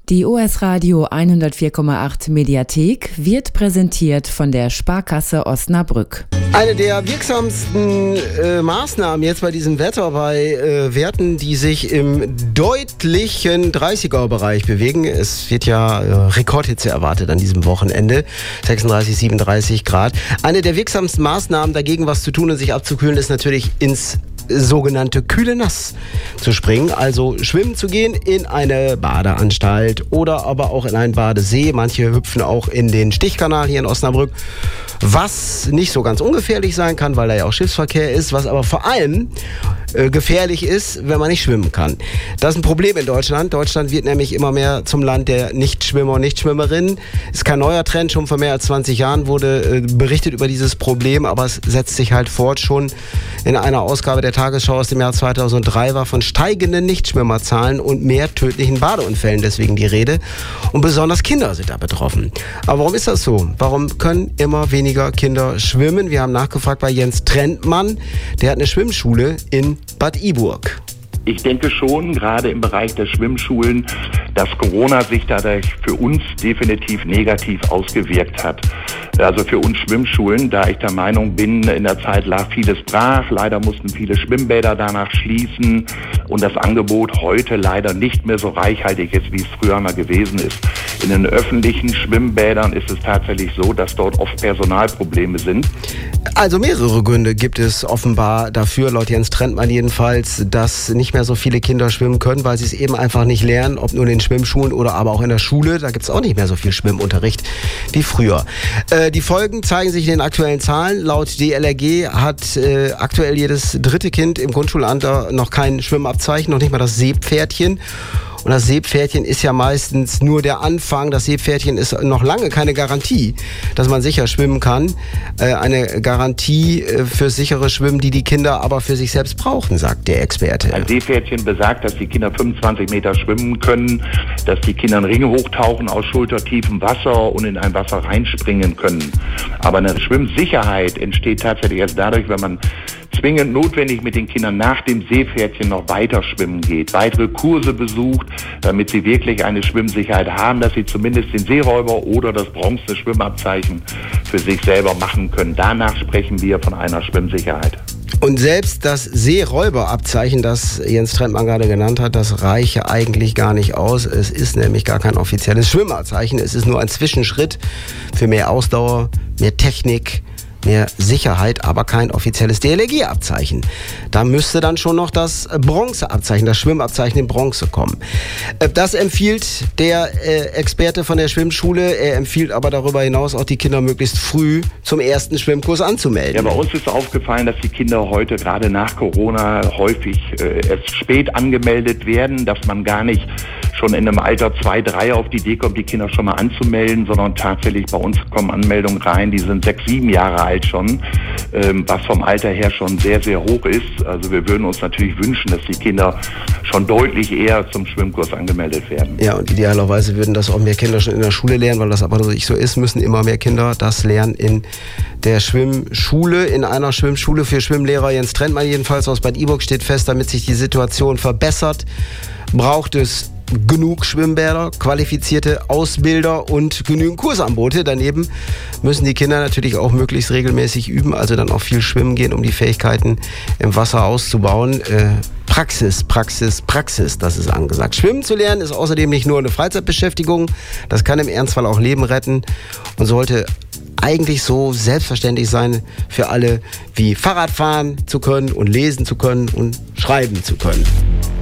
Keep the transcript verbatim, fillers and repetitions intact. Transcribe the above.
Die O S Radio hundertvier Komma acht Mediathek wird präsentiert von der Sparkasse Osnabrück. Eine der wirksamsten äh, Maßnahmen jetzt bei diesem Wetter, bei äh, Werten, die sich im deutlichen dreißiger-Bereich bewegen. Es wird ja äh, Rekordhitze erwartet an diesem Wochenende, sechsunddreißig, siebenunddreißig Grad. Eine der wirksamsten Maßnahmen dagegen, was zu tun und sich abzukühlen, ist natürlich ins sogenannte kühle Nass zu springen, also schwimmen zu gehen in eine Badeanstalt oder aber auch in einen Badesee. Manche hüpfen auch in den Stichkanal hier in Osnabrück, was nicht so ganz ungefährlich sein kann, weil da ja auch Schiffsverkehr ist, was aber vor allem äh, gefährlich ist, wenn man nicht schwimmen kann. Das ist ein Problem in Deutschland. Deutschland wird nämlich immer mehr zum Land der Nichtschwimmer und Nichtschwimmerinnen. Ist kein neuer Trend, schon vor mehr als zwanzig Jahren wurde äh, berichtet über dieses Problem, aber es setzt sich halt fort. Schon in einer Ausgabe der Tagesschau aus dem Jahr zweitausenddrei war von steigenden Nichtschwimmerzahlen und mehr tödlichen Badeunfällen deswegen die Rede. Und besonders Kinder sind da betroffen. Aber warum ist das so? Warum können immer weniger Kinder schwimmen? Wir haben nachgefragt bei Jens Trentmann. Der hat eine Schwimmschule in Bad Iburg. Ich denke schon, gerade im Bereich der Schwimmschulen, dass Corona sich dadurch für uns definitiv negativ ausgewirkt hat. Also für uns Schwimmschulen, da ich der Meinung bin, in der Zeit lag vieles brach. Leider mussten viele Schwimmbäder danach schließen und das Angebot heute leider nicht mehr so reichhaltig ist, wie es früher mal gewesen ist. In den öffentlichen Schwimmbädern ist es tatsächlich so, dass dort oft Personalprobleme sind. Also mehrere Gründe gibt es offenbar dafür, laut Jens Trentmann jedenfalls, dass nicht mehr so viele Kinder schwimmen können, weil sie es eben einfach nicht lernen, ob nun in den Schwimmschulen oder aber auch in der Schule. Da gibt es auch nicht mehr so viel Schwimmunterricht wie früher. Äh, die Folgen zeigen sich in den aktuellen Zahlen. Laut D L R G hat äh, aktuell jedes dritte Kind im Grundschulalter noch kein Schwimmabzeichen, noch nicht mal das Seepferdchen. Und das Seepferdchen ist ja meistens nur der Anfang. Das Seepferdchen ist noch lange keine Garantie, dass man sicher schwimmen kann. Äh, eine Garantie äh, für sichere Schwimmen, die die Kinder aber für sich selbst brauchen, sagt der Experte. Ein Seepferdchen besagt, dass die Kinder fünfundzwanzig Meter schwimmen können, dass die Kinder einen Ring hochtauchen aus schultertiefem Wasser und in ein Wasser reinspringen können. Aber eine Schwimmsicherheit entsteht tatsächlich erst dadurch, wenn man zwingend notwendig mit den Kindern nach dem Seepferdchen noch weiter schwimmen geht, weitere Kurse besucht, damit sie wirklich eine Schwimmsicherheit haben, dass sie zumindest den Seeräuber oder das bronzene Schwimmabzeichen für sich selber machen können. Danach sprechen wir von einer Schwimmsicherheit. Und selbst das Seeräuberabzeichen, das Jens Trentmann gerade genannt hat, das reiche eigentlich gar nicht aus. Es ist nämlich gar kein offizielles Schwimmabzeichen. Es ist nur ein Zwischenschritt für mehr Ausdauer, mehr Technik, mehr Sicherheit, aber kein offizielles D L R G-Abzeichen. Da müsste dann schon noch das Bronzeabzeichen, das Schwimmabzeichen in Bronze kommen. Das empfiehlt der äh, Experte von der Schwimmschule. Er empfiehlt aber darüber hinaus auch die Kinder möglichst früh zum ersten Schwimmkurs anzumelden. Ja, bei uns ist aufgefallen, dass die Kinder heute gerade nach Corona häufig äh, erst spät angemeldet werden, dass man gar nicht schon in einem Alter zwei, drei auf die Idee kommt, die Kinder schon mal anzumelden, sondern tatsächlich bei uns kommen Anmeldungen rein, die sind sechs, sieben Jahre alt schon, ähm, was vom Alter her schon sehr, sehr hoch ist. Also wir würden uns natürlich wünschen, dass die Kinder schon deutlich eher zum Schwimmkurs angemeldet werden. Ja, und idealerweise würden das auch mehr Kinder schon in der Schule lernen, weil das aber nicht so ist, müssen immer mehr Kinder das lernen in der Schwimmschule, in einer Schwimmschule für Schwimmlehrer. Jens Trentmann jedenfalls aus Bad Iburg steht fest, damit sich die Situation verbessert, braucht es genug Schwimmbäder, qualifizierte Ausbilder und genügend Kursangebote. Daneben müssen die Kinder natürlich auch möglichst regelmäßig üben, also dann auch viel schwimmen gehen, um die Fähigkeiten im Wasser auszubauen. Äh, Praxis, Praxis, Praxis, das ist angesagt. Schwimmen zu lernen ist außerdem nicht nur eine Freizeitbeschäftigung, das kann im Ernstfall auch Leben retten und sollte eigentlich so selbstverständlich sein für alle, wie Fahrrad fahren zu können und lesen zu können und schreiben zu können.